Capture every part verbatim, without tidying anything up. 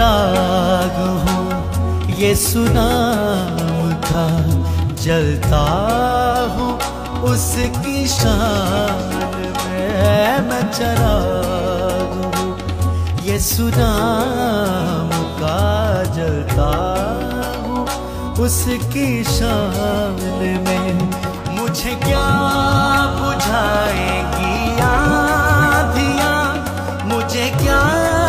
चराग हूँ, ये सुनाम का जलता हूँ उसकी शान में। मैं चराग हूँ, ये सुनाम का जलता हूँ उसकी शान में। मुझे क्या बुझाएगी आँधियाँ, मुझे क्या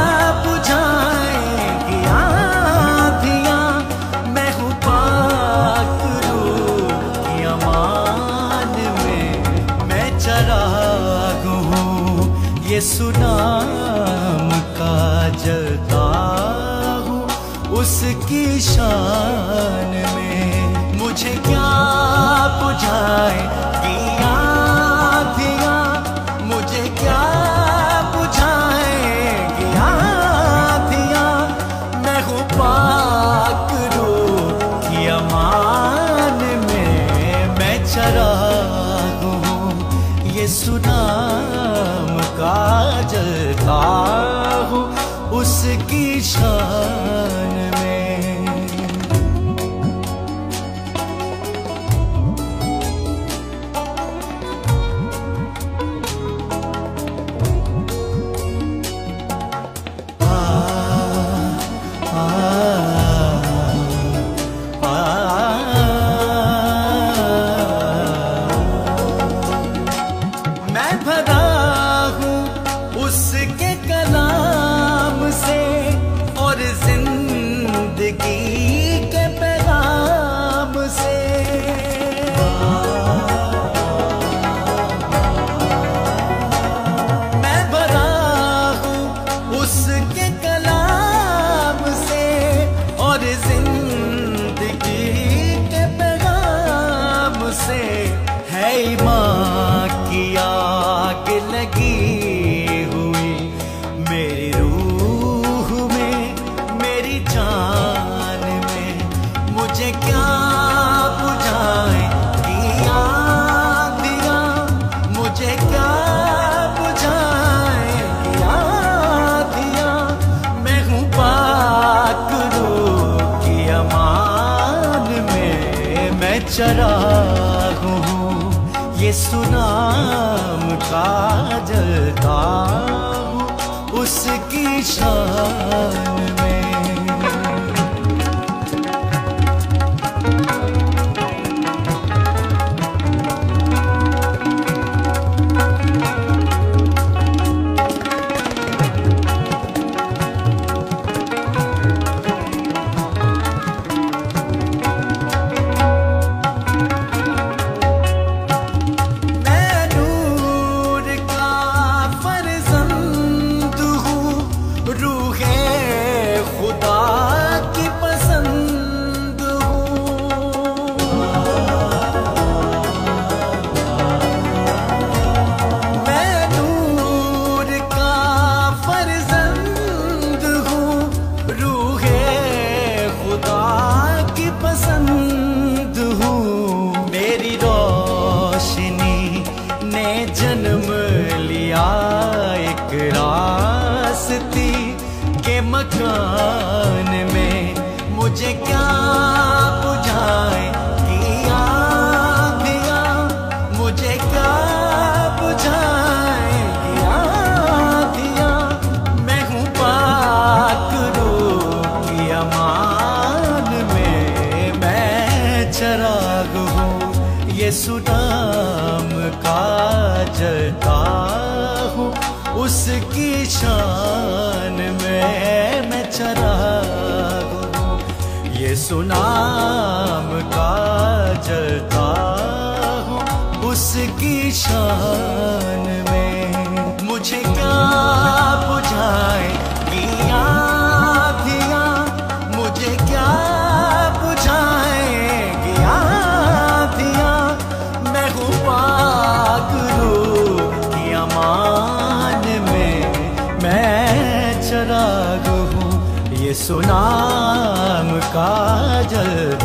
बुझाएगी आँधियाँ। मैं हूँ पाक रूह की अमान में, मैं चराग हूँ, ये सुनाम का जलता हूँ उसकी शान में। मुझे क्या बुझाएगी आँधियाँ, मुझे क्या बुझाएगी आँधियाँ। मैं हूँ पाक रूह की अमान में, मैं चराग हूँ, ये सुनाम का जलता हूँ उसकी शान में। उसके कलाम से और जिंदगी के पैगाम से। मैं भरा हूँ उसके कलाम से और जिंदगी के पैगाम से। है ईमान की आग लगी मेरी रूह में, मेरी जान में। मुझे क्या बुझाएगी आँधियाँ, मुझे क्या बुझाएगी आँधियाँ। मैं हूँ पाक रूह की अमान में, मैं चराग हूँ, ये सुनाम का जलता उसकी शान में। जन्म लिया एक रास्ती के मकान में। मुझे क्या बुझाएगी आँधियाँ, मुझे क्या बुझाएगी आँधियाँ। मैं हूँ पाक रूह की अमान में, मैं चराग हूँ, ये सुनाम का जलता हूँ उसकी शान में। मैं चराग हूँ, ये सुनाम का जलता हूँ उसकी शान में। मुझे क्या बुझाएगी आँधियाँ, मुझे क्या बुझाएगी आँधियाँ। मैं हूँ पाक रूह की अमान में, मैं चराग हूँ, ये सुनाम का जल